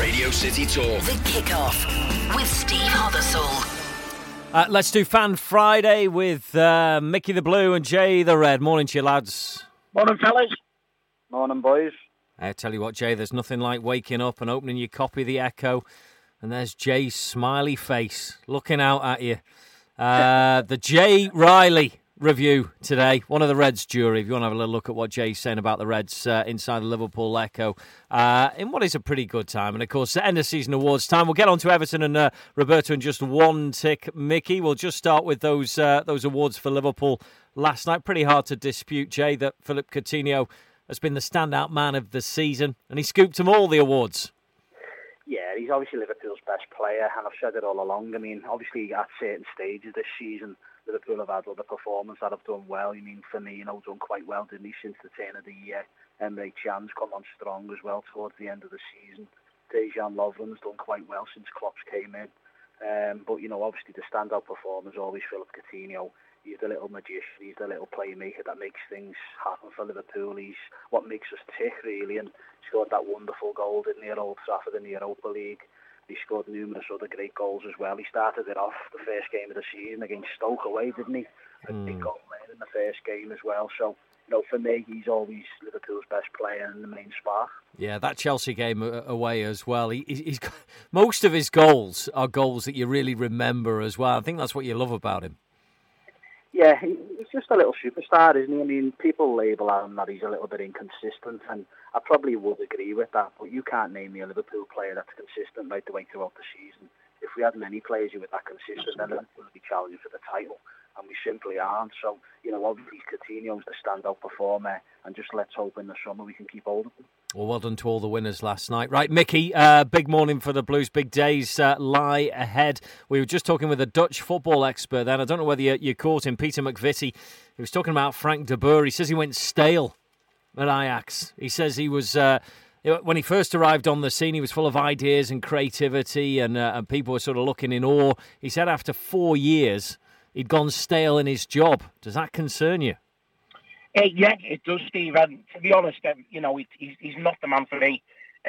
Radio City Talk. The Kickoff with Steve Hothersoul. Let's do Fan Friday with Mickey the Blue and Jay the Red. Morning to you, lads. Morning, fellas. Morning, boys. I tell you what, Jay, there's nothing like waking up and opening your copy of The Echo, and there's Jay's smiley face looking out at you. The Jay Riley review today. One of the Reds jury, if you want to have a little look at what Jay's saying about the Reds inside the Liverpool Echo, in what is a pretty good time. And, of course, the end of season awards time. We'll get on to Everton and Roberto in just one tick. Mickey, we'll just start with those awards for Liverpool last night. Pretty hard to dispute, Jay, that Philippe Coutinho has been the standout man of the season, and he scooped them all, the awards. Yeah, he's obviously Liverpool's best player, and I've said it all along. I mean, obviously, at certain stages this season, Liverpool have had other performers that have done well. I mean, Firmino done quite well, didn't he, since the turn of the year. Emre Can's come on strong as well towards the end of the season. Dejan Lovren's done quite well since Klopp's came in. But, you know, obviously the standout performer is always Philippe Coutinho. He's the little magician, he's the little playmaker that makes things happen for Liverpool. He's what makes us tick, really, and scored that wonderful goal, didn't he, at Old Trafford in the Europa League. He scored numerous other great goals as well. He started it off the first game of the season against Stoke away, didn't he? A big goal in the first game as well. So, you know, for me, he's always Liverpool's best player and the main spark. Yeah, that Chelsea game away as well. He's got, most of his goals are goals that you really remember as well. I think that's what you love about him. Yeah, he's just a little superstar, isn't he? I mean, people label him that he's a little bit inconsistent, and I probably would agree with that, but you can't name me a Liverpool player that's consistent right the way throughout the season. If we had many players who were that consistent, then Liverpool would be challenging for the title, and we simply aren't. So, you know, obviously Coutinho's the standout performer, and just let's hope in the summer we can keep hold of him. Well done to all the winners last night. Right, Mickey, big morning for the Blues. Big days lie ahead. We were just talking with a Dutch football expert then. I don't know whether you caught him, Peter McVitie. He was talking about Frank de Boer. He says he went stale at Ajax. He says he was... when he first arrived on the scene, he was full of ideas and creativity, and people were sort of looking in awe. He said after 4 years, he'd gone stale in his job. Does that concern you? Yeah, it does, Steve. And to be honest, you know, he's not the man for me.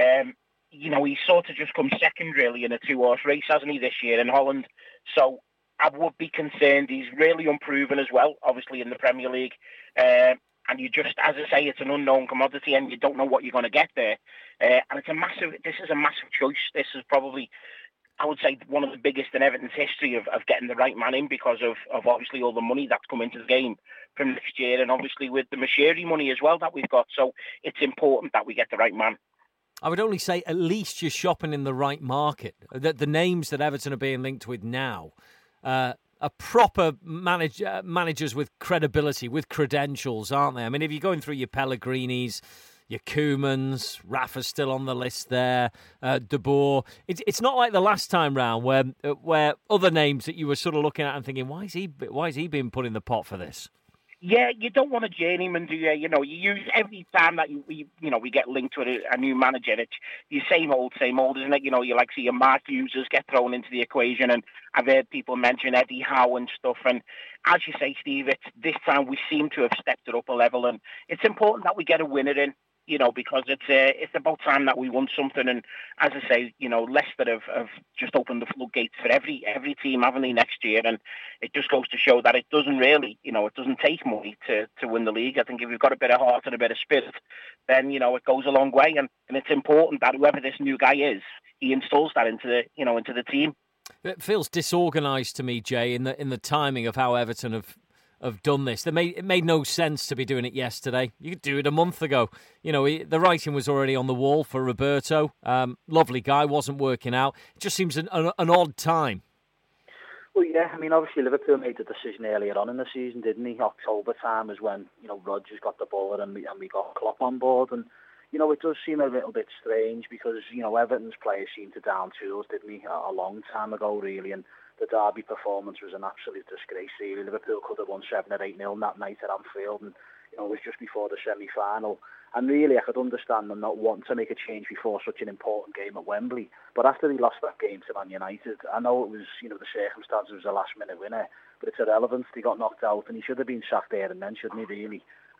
You know, he's sort of just come second, really, in a two-horse race, hasn't he, this year in Holland? So I would be concerned. He's really unproven as well, obviously, in the Premier League. And you just, as I say, it's an unknown commodity, and you don't know what you're going to get there. And this is a massive choice. This is probably, I would say, one of the biggest in Everton's history of getting the right man in, because of obviously all the money that's come into the game from next year, and obviously with the Mashiri money as well that we've got. So it's important that we get the right man. I would only say at least you're shopping in the right market. The names that Everton are being linked with now are proper managers with credibility, with credentials, aren't they? I mean, if you're going through your Pellegrinis, your Koemans, Rafa's still on the list there, De Boer. It's not like the last time round where other names that you were sort of looking at and thinking, why is he being put in the pot for this? Yeah, you don't want a journeyman, do you? You know, you use every time that we get linked to a new manager. It's the same old, isn't it? You know, you like see your Mark Hughes's get thrown into the equation, and I've heard people mention Eddie Howe and stuff. And as you say, Steve, it's this time we seem to have stepped it up a level, and it's important that we get a winner in. You know, because it's about time that we won something. And as I say, you know, Leicester have just opened the floodgates for every team, haven't they, next year? And it just goes to show that it doesn't really, you know, it doesn't take money to win the league. I think if you've got a bit of heart and a bit of spirit, then, you know, it goes a long way. And it's important that whoever this new guy is, he installs that into the team. It feels disorganised to me, Jay, in the timing of how Everton have done this. It made no sense to be doing it yesterday. You could do it a month ago. You know, the writing was already on the wall for Roberto. Lovely guy, wasn't working out. It just seems an odd time. Well, yeah, I mean, obviously Liverpool made the decision earlier on in the season, didn't he? October time is when, you know, Rodgers got the ball and we got Klopp on board. And, you know, it does seem a little bit strange because, you know, Everton's players seemed to down tools, didn't he, a long time ago, really. And the Derby performance was an absolute disgrace, really. Liverpool could have won 7 or 8-0 that night at Anfield, and, you know, it was just before the semi-final. And really, I could understand them not wanting to make a change before such an important game at Wembley. But after they lost that game to Man United, I know it was, you know, the circumstances was a last-minute winner, but it's irrelevant. They got knocked out, and he should have been sacked there and then, shouldn't he, really?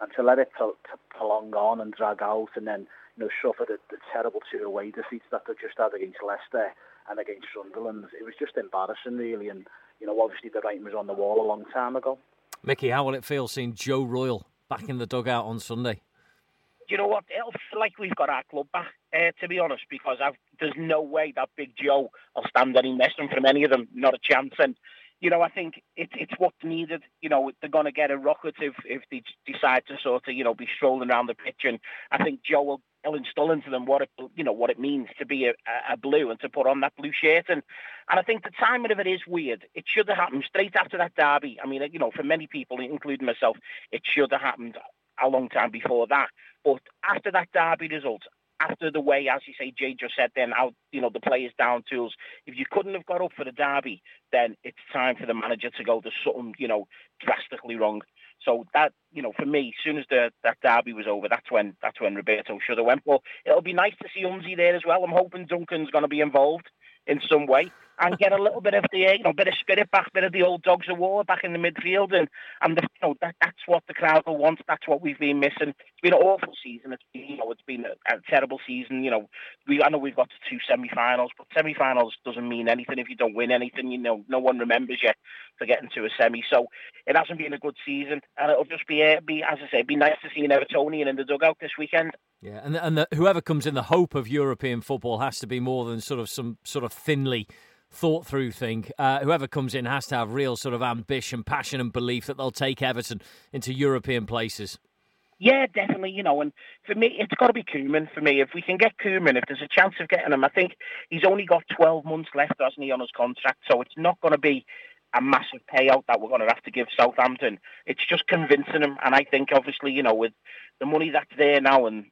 and to let it to prolong on and drag out, and then suffer the terrible 2 away defeats that they just had against Leicester and against Sunderland. It was just embarrassing, really, and obviously the writing was on the wall a long time ago. Mickey, how will it feel seeing Joe Royle back in the dugout on Sunday? You know what? It'll feel like we've got our club back, to be honest, because there's no way that Big Joe will stand any messing from any of them. Not a chance. And, I think it's what's needed. They're going to get a rocket if they decide to sort of, be strolling around the pitch. And I think Joe will instill into them what it means to be a blue and to put on that blue shirt. And I think the timing of it is weird. It should have happened straight after that derby. I mean, for many people, including myself, it should have happened a long time before that. But after that derby result, after the way, as you say, Jay just said then, how, the players down tools, if you couldn't have got up for the derby, then it's time for the manager to go, there's something, drastically wrong. So that, for me, as soon as that derby was over, that's when Roberto should have went. But it'll be nice to see Umzi there as well. I'm hoping Duncan's going to be involved in some way and get a little bit of the bit of spirit back, bit of the old dogs of war back in the midfield, and that's what the crowd will want. That's what we've been missing. It's been an awful season. It's been a terrible season. I know we've got to 2 semi-finals, but semi-finals doesn't mean anything if you don't win anything. No one remembers you for getting to a semi. So it hasn't been a good season, and it'll just be as I say, be nice to see an Evertonian in the dugout this weekend. Yeah, and whoever comes in the hope of European football has to be more than some sort of thinly thought through thing. Whoever comes in has to have real sort of ambition, passion and belief that they'll take Everton into European places. Yeah, definitely, and for me, it's got to be Koeman for me. If we can get Koeman, if there's a chance of getting him, I think he's only got 12 months left, hasn't he, on his contract, so it's not going to be a massive payout that we're going to have to give Southampton. It's just convincing him, and I think, obviously, with the money that's there now, and,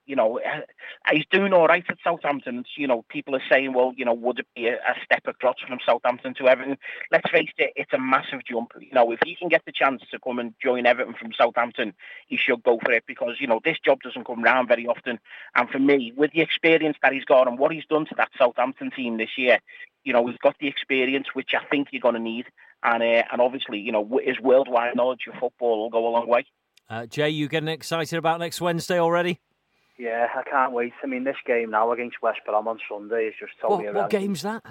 he's doing all right at Southampton. People are saying, well, would it be a step across from Southampton to Everton? Let's face it, it's a massive jump. If he can get the chance to come and join Everton from Southampton, he should go for it, because, this job doesn't come round very often. And for me, with the experience that he's got and what he's done to that Southampton team this year, he's got the experience, which I think you're going to need. And obviously, his worldwide knowledge of football will go a long way. Jay, you getting excited about next Wednesday already? Yeah, I can't wait. I mean, this game now against West Brom on Sunday is just totally irrelevant. What game's that?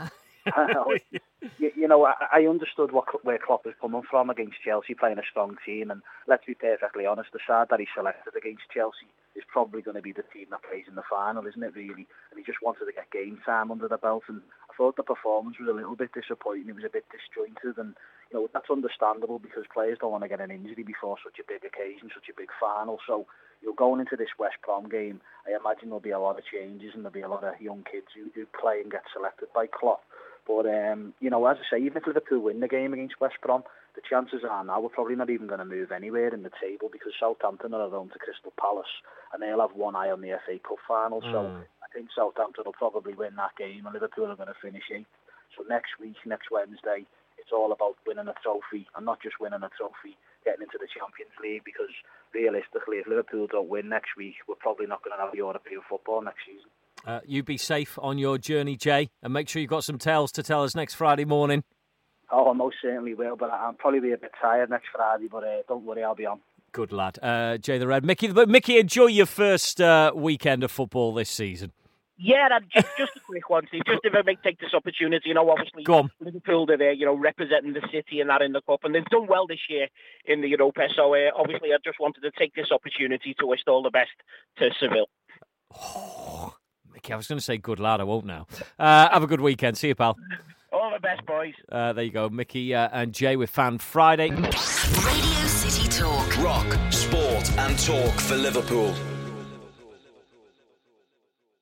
I understood where Klopp is coming from against Chelsea, playing a strong team. And let's be perfectly honest, the side that he selected against Chelsea is probably going to be the team that plays in the final, isn't it, really? And he just wanted to get game time under the belt. And I thought the performance was a little bit disappointing. It was a bit disjointed. And, that's understandable because players don't want to get an injury before such a big occasion, such a big final. So, going into this West Brom game, I imagine there'll be a lot of changes and there'll be a lot of young kids who play and get selected by Klopp. But, as I say, even if Liverpool win the game against West Brom, the chances are now we're probably not even going to move anywhere in the table because Southampton are at home to Crystal Palace and they'll have one eye on the FA Cup final. So I think Southampton will probably win that game and Liverpool are going to finish 8th. So next Wednesday, it's all about winning a trophy, and not just winning a trophy, getting into the Champions League, because realistically, if Liverpool don't win next week, we're probably not going to have European football next season. You be safe on your journey, Jay, and make sure you've got some tales to tell us next Friday morning. Oh, I most certainly will, but I'll probably be a bit tired next Friday, but don't worry, I'll be on. Good lad. Jay the Red. Mickey, enjoy your first weekend of football this season. Yeah, just a quick one, Steve. Just if I may take this opportunity, obviously Liverpool are there, representing the city and that in the cup, and they've done well this year in the Europa. So obviously, I just wanted to take this opportunity to wish all the best to Seville. Oh, Mickey, I was going to say good lad, I won't now. Have a good weekend. See you, pal. All the best, boys. There you go, Mickey and Jay with Fan Friday. Radio City Talk. Rock, sport and talk for Liverpool.